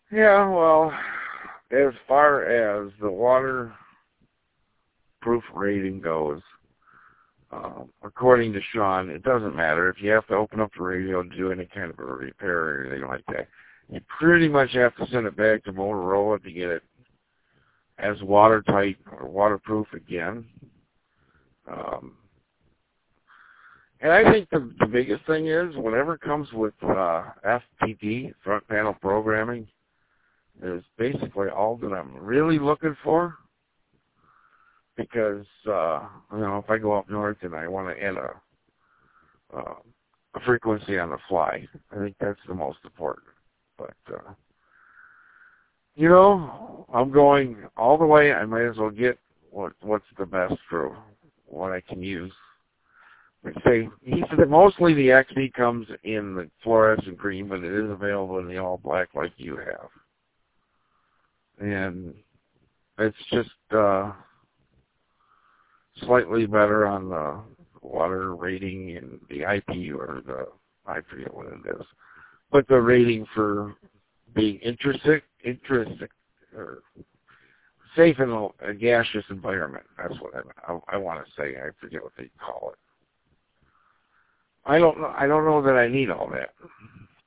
Yeah, well, as far as the waterproof rating goes, according to Sean, it doesn't matter if you have to open up the radio to do any kind of a repair or anything like that. You pretty much have to send it back to Motorola to get it as watertight or waterproof again. Um, and I think the biggest thing is whatever comes with FPP, front panel programming, is basically all that I'm really looking for. Because if I go up north and I want to add a frequency on the fly, I think that's the most important. But I'm going all the way. I might as well get what's the best for what I can use. He said that mostly the XE comes in the fluorescent green, but it is available in the all black like you have. And it's just slightly better on the water rating and the IP or I forget what it is. But the rating for being intrinsic or safe in a gaseous environment. That's what I want to say. I forget what they call it. I don't know that I need all that.